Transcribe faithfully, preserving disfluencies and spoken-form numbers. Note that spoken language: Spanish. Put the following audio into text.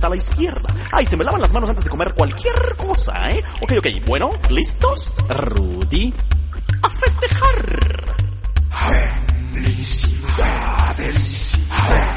a la izquierda. Ay, se me lavan las manos antes de comer cualquier cosa, ¿eh? Ok, ok, bueno, ¿listos? Rudy, a festejar. Felicidades.